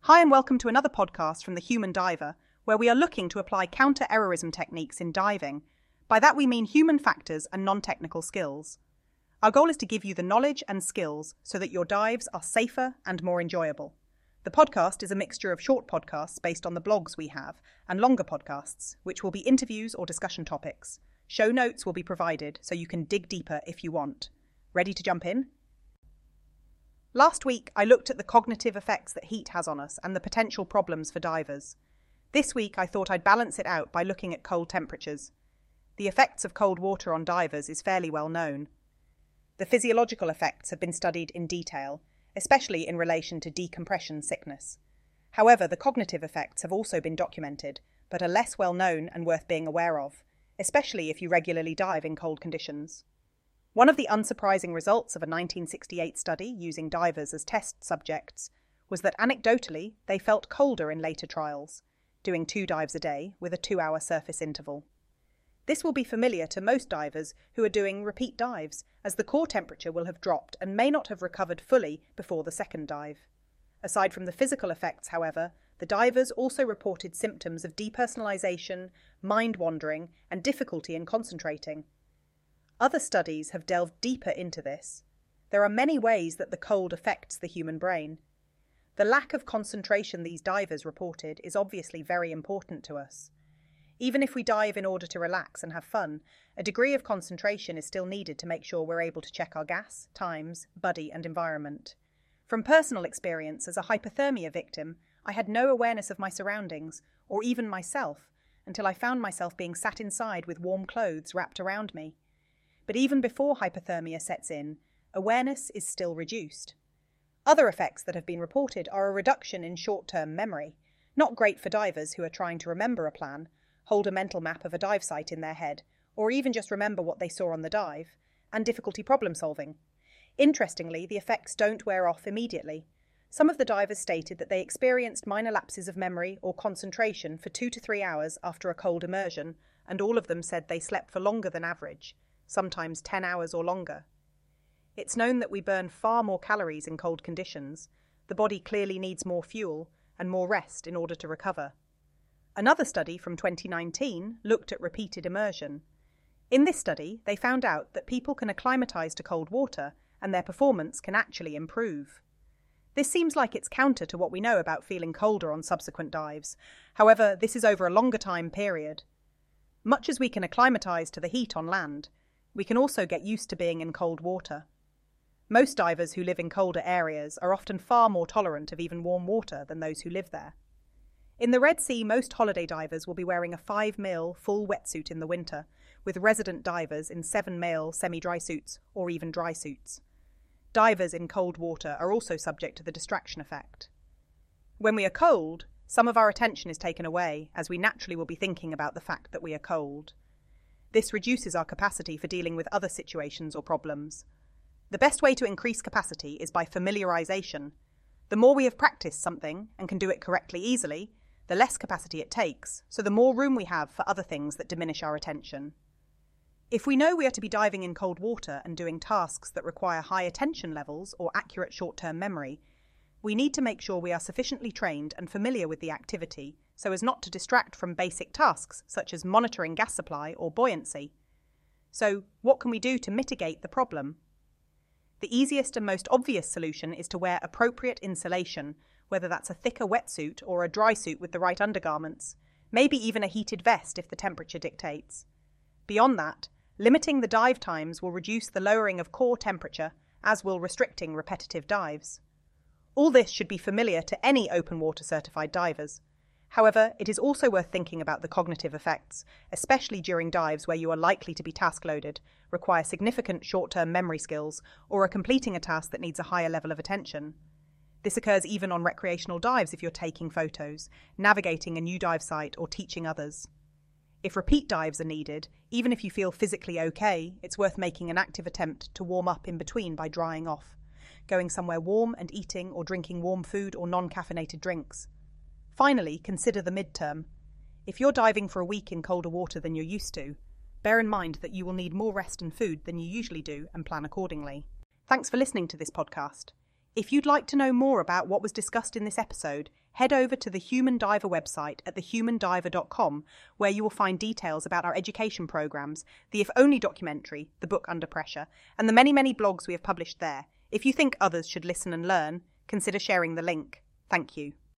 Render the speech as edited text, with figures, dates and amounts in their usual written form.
Hi and welcome to another podcast from The Human Diver, where we are looking to apply counter-errorism techniques in diving. By that we mean human factors and non-technical skills. Our goal is to give you the knowledge and skills so that your dives are safer and more enjoyable. The podcast is a mixture of short podcasts based on the blogs we have and longer podcasts, which will be interviews or discussion topics. Show notes will be provided so you can dig deeper if you want. Ready to jump in? Last week, I looked at the cognitive effects that heat has on us and the potential problems for divers. This week, I thought I'd balance it out by looking at cold temperatures. The effects of cold water on divers is fairly well known. The physiological effects have been studied in detail, especially in relation to decompression sickness. However, the cognitive effects have also been documented, but are less well known and worth being aware of, especially if you regularly dive in cold conditions. One of the unsurprising results of a 1968 study using divers as test subjects was that anecdotally they felt colder in later trials, doing 2 dives a day with a 2-hour surface interval. This will be familiar to most divers who are doing repeat dives, as the core temperature will have dropped and may not have recovered fully before the second dive. Aside from the physical effects, however, the divers also reported symptoms of depersonalization, mind wandering, and difficulty in concentrating. Other studies have delved deeper into this. There are many ways that the cold affects the human brain. The lack of concentration these divers reported is obviously very important to us. Even if we dive in order to relax and have fun, a degree of concentration is still needed to make sure we're able to check our gas, times, buddy and environment. From personal experience as a hypothermia victim, I had no awareness of my surroundings, or even myself, until I found myself being sat inside with warm clothes wrapped around me. But even before hypothermia sets in, awareness is still reduced. Other effects that have been reported are a reduction in short-term memory, not great for divers who are trying to remember a plan, hold a mental map of a dive site in their head, or even just remember what they saw on the dive, and difficulty problem-solving. Interestingly, the effects don't wear off immediately. Some of the divers stated that they experienced minor lapses of memory or concentration for 2 to 3 hours after a cold immersion, and all of them said they slept for longer than average, sometimes 10 hours or longer. It's known that we burn far more calories in cold conditions. The body clearly needs more fuel and more rest in order to recover. Another study from 2019 looked at repeated immersion. In this study, they found out that people can acclimatise to cold water and their performance can actually improve. This seems like it's counter to what we know about feeling colder on subsequent dives. However, this is over a longer time period. Much as we can acclimatise to the heat on land, we can also get used to being in cold water. Most divers who live in colder areas are often far more tolerant of even warm water than those who live there. In the Red Sea, most holiday divers will be wearing a 5 mil full wetsuit in the winter, with resident divers in 7 mil semi-dry suits or even dry suits. Divers in cold water are also subject to the distraction effect. When we are cold, some of our attention is taken away, as we naturally will be thinking about the fact that we are cold. This reduces our capacity for dealing with other situations or problems. The best way to increase capacity is by familiarization. The more we have practiced something and can do it correctly easily, the less capacity it takes, so the more room we have for other things that diminish our attention. If we know we are to be diving in cold water and doing tasks that require high attention levels or accurate short-term memory, we need to make sure we are sufficiently trained and familiar with the activity so as not to distract from basic tasks such as monitoring gas supply or buoyancy. So, what can we do to mitigate the problem? The easiest and most obvious solution is to wear appropriate insulation, whether that's a thicker wetsuit or a dry suit with the right undergarments, maybe even a heated vest if the temperature dictates. Beyond that, limiting the dive times will reduce the lowering of core temperature, as will restricting repetitive dives. All this should be familiar to any open water certified divers. However, it is also worth thinking about the cognitive effects, especially during dives where you are likely to be task-loaded, require significant short-term memory skills, or are completing a task that needs a higher level of attention. This occurs even on recreational dives if you're taking photos, navigating a new dive site, or teaching others. If repeat dives are needed, even if you feel physically okay, it's worth making an active attempt to warm up in between by drying off, going somewhere warm and eating or drinking warm food or non-caffeinated drinks. Finally, consider the midterm. If you're diving for a week in colder water than you're used to, bear in mind that you will need more rest and food than you usually do and plan accordingly. Thanks for listening to this podcast. If you'd like to know more about what was discussed in this episode, head over to the Human Diver website at thehumandiver.com, where you will find details about our education programs, the If Only documentary, The Book Under Pressure, and the many, many blogs we have published there. If you think others should listen and learn, consider sharing the link. Thank you.